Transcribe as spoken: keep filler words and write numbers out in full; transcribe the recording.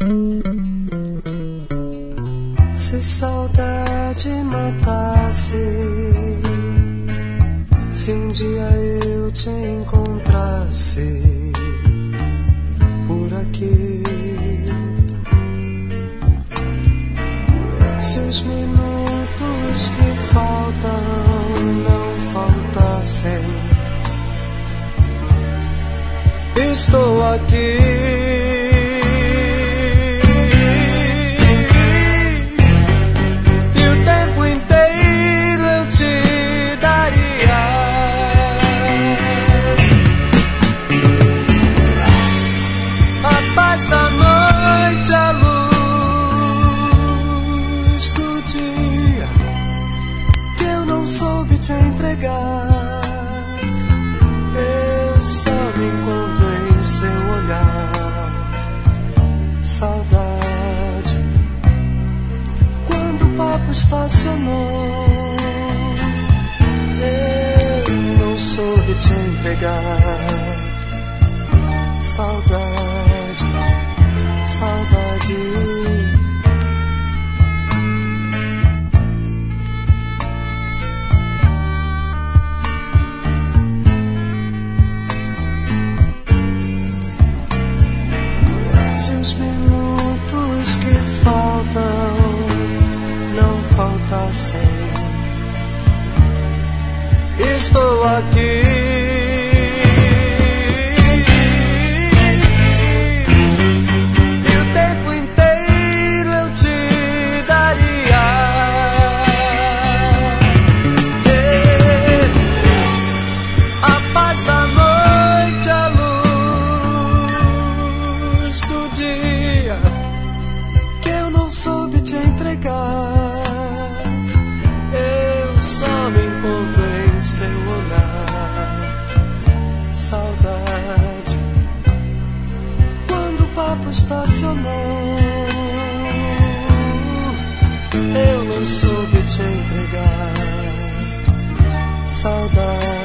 Se saudade matasse, se um dia eu te encontrasse por aqui, se os minutos que faltam não faltassem, estou aqui. Te entregar, eu só me encontro em seu olhar. Saudade, quando o papo estacionou, eu não soube te entregar. Saudade, saudade. Estou aqui. E o tempo inteiro eu te daria. Yeah. A paz da noite, a luz do dia que eu não soube te entregar. Saudade, quando o papo estacionou, eu não soube te entregar. Saudade.